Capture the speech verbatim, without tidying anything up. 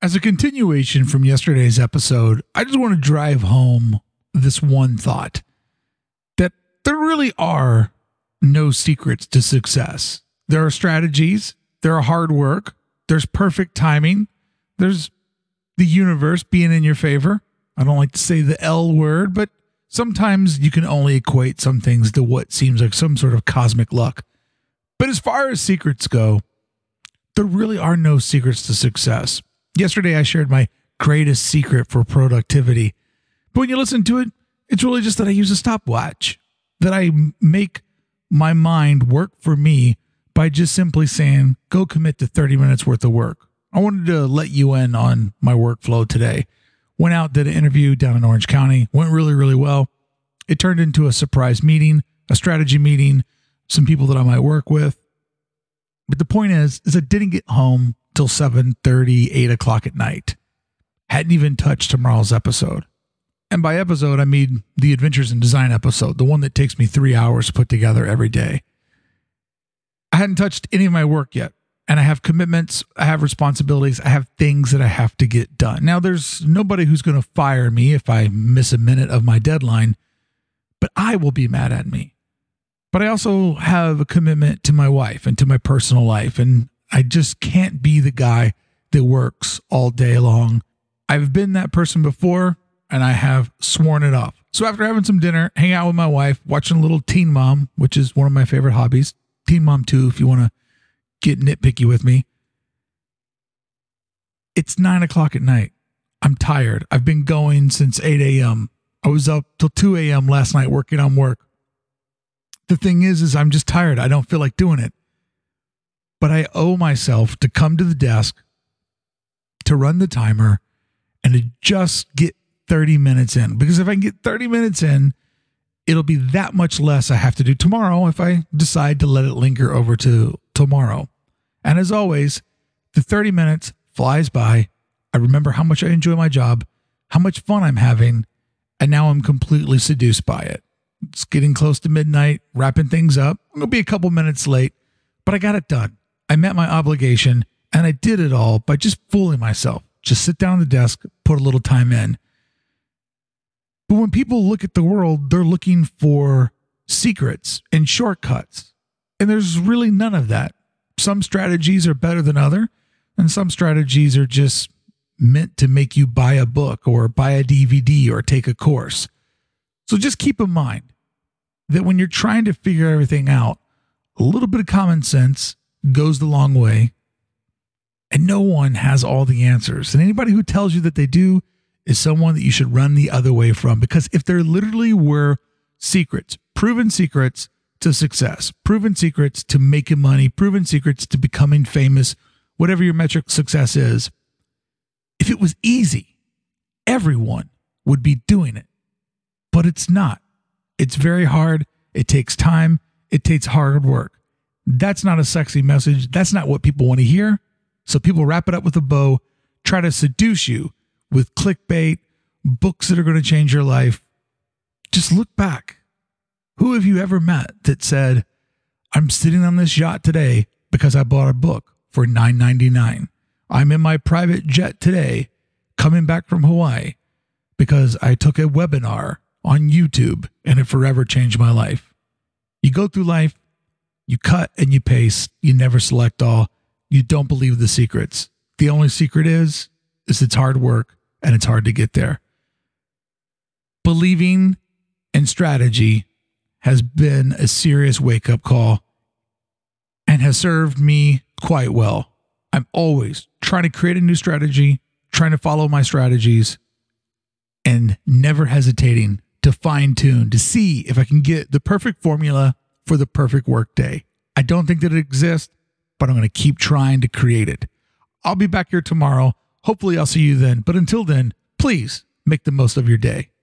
As a continuation from yesterday's episode, I just want to drive home this one thought that there really are no secrets to success. There are strategies, there are hard work, there's perfect timing, there's the universe being in your favor. I don't like to say the L word, but sometimes you can only equate some things to what seems like some sort of cosmic luck. But as far as secrets go, there really are no secrets to success. Yesterday, I shared my greatest secret for productivity. But when you listen to it, it's really just that I use a stopwatch, that I make my mind work for me by just simply saying, go commit to thirty minutes worth of work. I wanted to let you in on my workflow today. Went out, did an interview down in Orange County, went really, really well. It turned into a surprise meeting, a strategy meeting, some people that I might work with. But the point is, is I didn't get home till seven thirty, eight o'clock at night. Hadn't even touched tomorrow's episode. And by episode, I mean the Adventures in Design episode, the one that takes me three hours to put together every day. I hadn't touched any of my work yet. And I have commitments, I have responsibilities, I have things that I have to get done. Now, there's nobody who's going to fire me if I miss a minute of my deadline, but I will be mad at me. But I also have a commitment to my wife and to my personal life, and I just can't be the guy that works all day long. I've been that person before, and I have sworn it off. So after having some dinner, hanging out with my wife, watching a little Teen Mom, which is one of my favorite hobbies, Teen Mom two, if you want to get nitpicky with me. It's nine o'clock at night. I'm tired. I've been going since eight a.m. I was up till two a.m. last night working on work. The thing is, is I'm just tired. I don't feel like doing it. But I owe myself to come to the desk, to run the timer, and to just get thirty minutes in. Because if I can get thirty minutes in, it'll be that much less I have to do tomorrow if I decide to let it linger over to tomorrow. And as always, the thirty minutes flies by. I remember how much I enjoy my job, how much fun I'm having, and now I'm completely seduced by it. It's getting close to midnight, wrapping things up. I'm going to be a couple minutes late, but I got it done. I met my obligation, and I did it all by just fooling myself. Just sit down at the desk, put a little time in. But when people look at the world, they're looking for secrets and shortcuts. And there's really none of that. Some strategies are better than other, and some strategies are just meant to make you buy a book or buy a D V D or take a course. So just keep in mind that when you're trying to figure everything out, a little bit of common sense goes the long way, and no one has all the answers. And anybody who tells you that they do is someone that you should run the other way from, because if there literally were secrets, proven secrets to success, proven secrets to making money, proven secrets to becoming famous, whatever your metric success is, if it was easy, everyone would be doing it. But it's not. It's very hard. It takes time. It takes hard work. That's not a sexy message. That's not what people want to hear. So people wrap it up with a bow, try to seduce you with clickbait, books that are going to change your life. Just look back. Who have you ever met that said, I'm sitting on this yacht today because I bought a book for nine ninety-nine. I'm in my private jet today coming back from Hawaii because I took a webinar on YouTube and it forever changed my life. You go through life, you cut and you paste, you never select all, you don't believe the secrets. The only secret is, is it's hard work and it's hard to get there. Believing in strategy has been a serious wake-up call and has served me quite well. I'm always trying to create a new strategy, trying to follow my strategies, and never hesitating to fine-tune, to see if I can get the perfect formula for the perfect work day. I don't think that it exists, but I'm going to keep trying to create it. I'll be back here tomorrow. Hopefully I'll see you then. But until then, please make the most of your day.